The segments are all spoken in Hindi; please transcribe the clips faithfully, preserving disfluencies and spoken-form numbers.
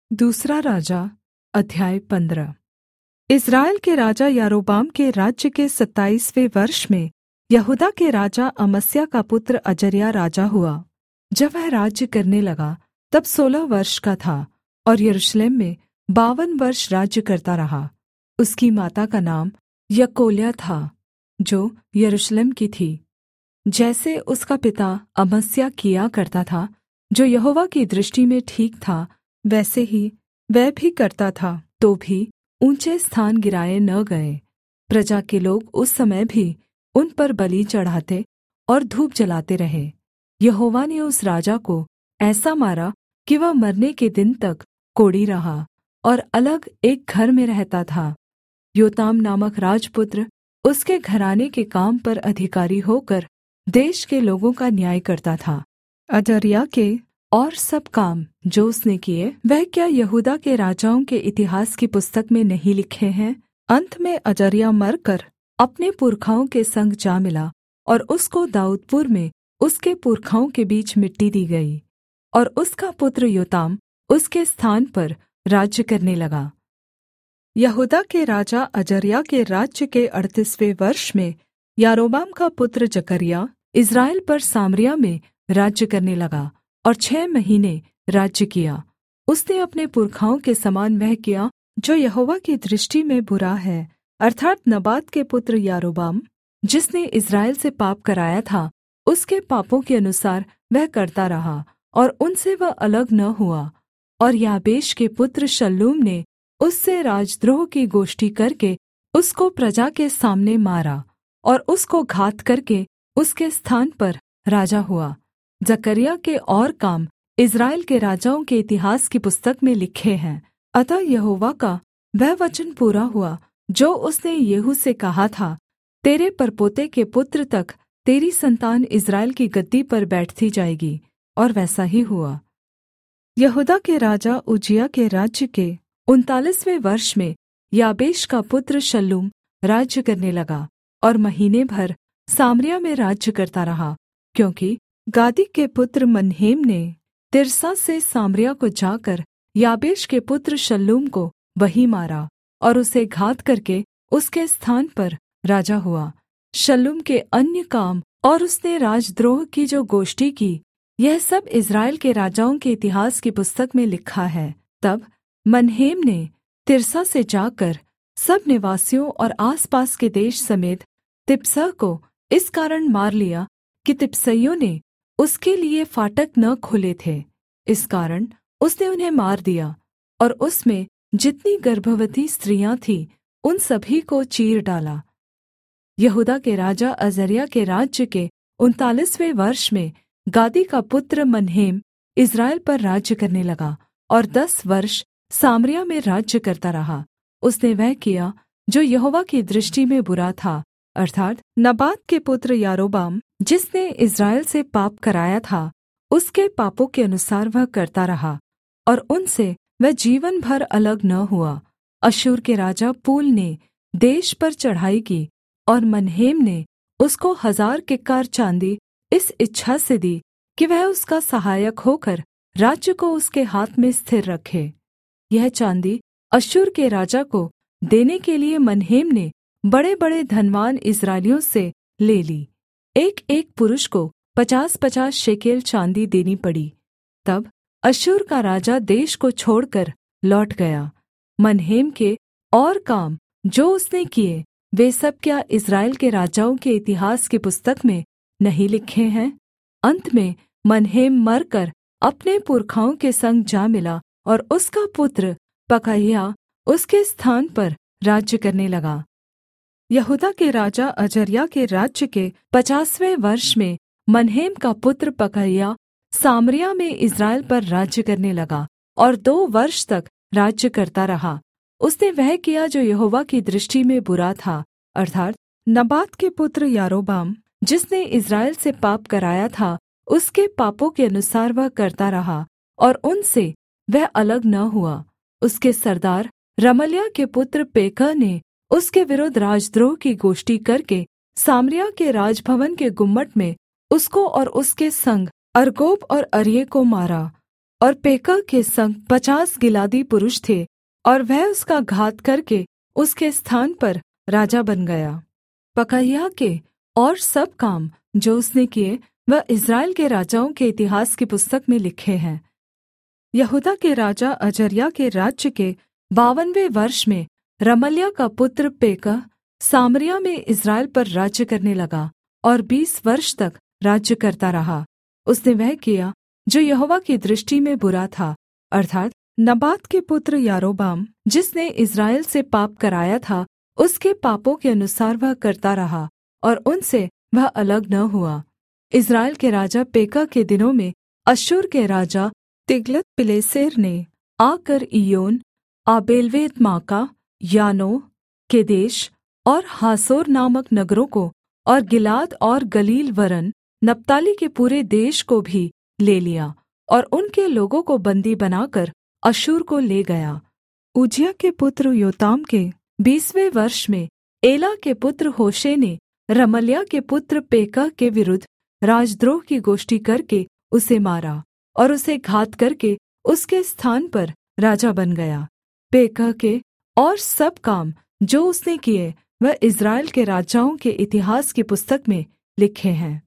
दूसरा राजा अध्याय पंद्रह। इस्राएल के राजा यारोबाम के राज्य के सत्ताईसवें वर्ष में यहूदा के राजा अमस्याह का पुत्र अजर्याह राजा हुआ। जब वह राज्य करने लगा तब सोलह वर्ष का था और यरूशलेम में बावन वर्ष राज्य करता रहा। उसकी माता का नाम यकोल्याह था, जो यरूशलेम की थी। जैसे उसका पिता अमस्याह किया करता था, जो यहोवा की दृष्टि में ठीक था, वैसे ही वह भी करता था, तो भी ऊंचे स्थान गिराए न गए। प्रजा के लोग उस समय भी उन पर बलि चढ़ाते और धूप जलाते रहे। यहोवा ने उस राजा को ऐसा मारा कि वह मरने के दिन तक कोढ़ी रहा और अलग एक घर में रहता था। योताम नामक राजपुत्र उसके घराने के काम पर अधिकारी होकर देश के लोगों का न्याय करता था। अजर्याह के और सब काम जो उसने किए, वह क्या यहूदा के राजाओं के इतिहास की पुस्तक में नहीं लिखे हैं? अन्त में अजर्याह मरकर अपने पुरखाओं के संग जा मिला और उसको दाऊदपुर में उसके पुरखाओं के बीच मिट्टी दी गई। और उसका पुत्र योताम उसके स्थान पर राज्य करने लगा। यहूदा के राजा अजर्याह के राज्य के अड़तीसवें वर्ष में यारोबाम का पुत्र जकर्याह इस्राएल पर सामरिया में राज्य करने लगा और छः महीने राज्य किया। उसने अपने पुरखाओं के समान वह किया जो यहोवा की दृष्टि में बुरा है, अर्थात् नबात के पुत्र यारोबाम, जिसने इस्राएल से पाप कराया था, उसके पापों के अनुसार वह करता रहा और उनसे वह अलग न हुआ। और याबेश के पुत्र शल्लूम ने उससे राजद्रोह की गोष्ठी करके उसको प्रजा के सामने मारा और उसको घात करके उसके स्थान पर राजा हुआ। जकर्याह के और काम इस्राएल के राजाओं के इतिहास की पुस्तक में लिखे हैं। अतः यहोवा का वह वचन पूरा हुआ जो उसने येहू से कहा था, तेरे परपोते के पुत्र तक तेरी संतान इस्राएल की गद्दी पर बैठती जाएगी। और वैसा ही हुआ। यहूदा के राजा उज्जियाह के राज्य के उनतालीसवें वर्ष में याबेश का पुत्र शल्लूम राज्य करने लगा और महीने भर सामरिया में राज्य करता रहा, क्योंकि गादी के पुत्र मनहेम ने तिर्सा से सामरिया को जाकर याबेश के पुत्र शल्लूम को वहीं मारा और उसे घात करके उसके स्थान पर राजा हुआ। शल्लूम के अन्य काम और उसने राजद्रोह की जो गोष्ठी की, यह सब इस्राएल के राजाओं के इतिहास की पुस्तक में लिखा है। तब मनहेम ने तिर्सा से जाकर सब निवासियों और आसपास के देश समेत तिप्सह को इस कारण मार लिया कि तिप्सइयों ने उसके लिए फाटक न खोले थे। इस कारण उसने उन्हें मार दिया और उसमें जितनी गर्भवती स्त्रियां थीं, उन सभी को चीर डाला। यहूदा के राजा अजर्याह के राज्य के उनतालीसवें वर्ष में गादी का पुत्र मनहेम इस्राएल पर राज्य करने लगा और दस वर्ष सामरिया में राज्य करता रहा। उसने वह किया जो यहोवा की दृष्टि में बुरा था, अर्थात् नबात के पुत्र यारोबाम, जिसने इस्राएल से पाप कराया था, उसके पापों के अनुसार वह करता रहा और उनसे वह जीवन भर अलग न हुआ। अश्शूर के राजा पूल ने देश पर चढ़ाई की और मनहेम ने उसको हजार किक्कार चाँदी इस इच्छा से दी कि वह उसका सहायक होकर राज्य को उसके हाथ में स्थिर रखे। यह चाँदी अश्शूर के राजा को देने के लिए मनहेम ने बड़े-बड़े धनवान इस्राएलियों से ले ली। एक-एक पुरुष को पचास-पचास शेकेल चाँदी देनी पड़ी। तब अश्शूर का राजा देश को छोड़कर लौट गया। मनहेम के और काम जो उसने किए, वे सब क्या इस्राएल के राजाओं के इतिहास की पुस्तक में नहीं लिखे हैं? अन्त में मनहेम मरकर अपने पुरखाओं के संग जा मिला और उसका पुत्र पकहयाह उसके स्थान पर राज्य करने लगा। यहूदा के राजा अजर्याह के राज्य के पचासवें वर्ष में मनहेम का पुत्र पकहयाह सामरिया में इस्राएल पर राज्य करने लगा और दो वर्ष तक राज्य करता रहा। उसने वह किया जो यहोवा की दृष्टि में बुरा था, अर्थात् नबात के पुत्र यारोबाम, जिसने इस्राएल से पाप कराया था, उसके पापों के अनुसार वह करता रहा और उनसे वह अलग न हुआ। उसके सरदार रमल्याह के पुत्र पेकह ने उसके विरुद्ध राजद्रोह की गोष्ठी करके सामरिया के राजभवन के गुम्मट में उसको और उसके संग अर्गोब और अर्ये को मारा और पेकह के संग पचास गिलादी पुरुष थे, और वह उसका घात करके उसके स्थान पर राजा बन गया। पकहयाह के और सब काम जो उसने किए वह इस्राएल के राजाओं के इतिहास की पुस्तक में लिखे हैं। यहूदा के राजा अजर्याह के राज्य के बावनवें वर्ष में रमल्याह का पुत्र पेकह सामरिया में इस्राएल पर राज्य करने लगा, और बीस वर्ष तक राज्य करता रहा। उसने वह किया जो यहोवा की दृष्टि में बुरा था, अर्थात् नबात के पुत्र यारोबाम जिसने इस्राएल से पाप कराया था, उसके पापों के अनुसार वह करता रहा, और उनसे वह अलग न हुआ। इस्राएल के राजा पेकह के दिनों में अश्शूर के राजा तिग्लत-पिलेसेर ने आकर इय्योन, आबेल्वेत्माका, यानो, केदेश और हासोर नामक नगरों को, और गिलाद और गलील वरन् नप्ताली के पूरे देश को भी ले लिया, और उनके लोगों को बन्दी बनाकर अश्शूर को ले गया। उज्जियाह के पुत्र योताम के बीसवें वर्ष में एला के पुत्र होशे ने रमल्याह के पुत्र पेकह के विरुद्ध राजद्रोह की गोष्ठी करके उसे मारा, और उसे घात करके उसके स्थान पर राजा बन गया। पेकह के और सब काम जो उसने किए वह इस्राएल के राजाओं के इतिहास की पुस्तक में लिखे हैं।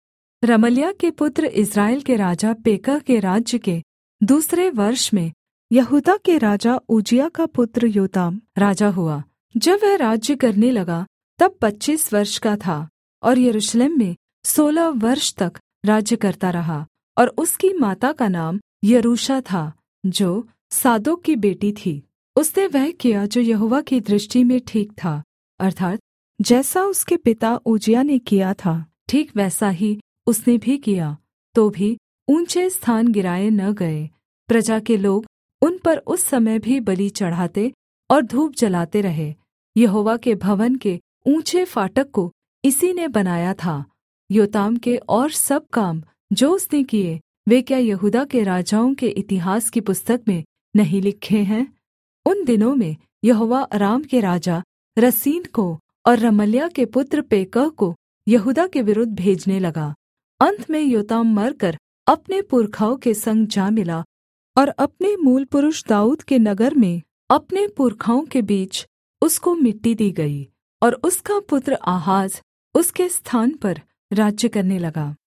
रमल्याह के पुत्र इस्राएल के राजा पेकह के राज्य के दूसरे वर्ष में यहूदा के राजा उज्जियाह का पुत्र योताम राजा हुआ। जब वह राज्य करने लगा तब पच्चीस वर्ष का था, और यरूशलेम में सोलह वर्ष तक राज्य करता रहा। और उसकी माता का नाम यरूशा था, जो सादोक की बेटी थी। उसने वह किया जो यहोवा की दृष्टि में ठीक था, अर्थात् जैसा उसके पिता उज्जियाह ने किया था ठीक वैसा ही उसने भी किया। तो भी ऊंचे स्थान गिराए न गए। प्रजा के लोग उन पर उस समय भी बलि चढ़ाते और धूप जलाते रहे। यहोवा के भवन के ऊंचे फाटक को इसी ने बनाया था। योताम के और सब काम जो उसने किए वे क्या यहूदा के राजाओं के इतिहास की पुस्तक में नहीं लिखे हैं? उन दिनों में यहोवा अराम के राजा रसीन को और रमल्याह के पुत्र पेकह को यहूदा के विरुद्ध भेजने लगा। अन्त में योताम मरकर अपने पुरखाओं के संग जा मिला, और अपने मूलपुरुष दाऊद के नगर में अपने पुरखाओं के बीच उसको मिट्टी दी गई, और उसका पुत्र आहाज उसके स्थान पर राज्य करने लगा।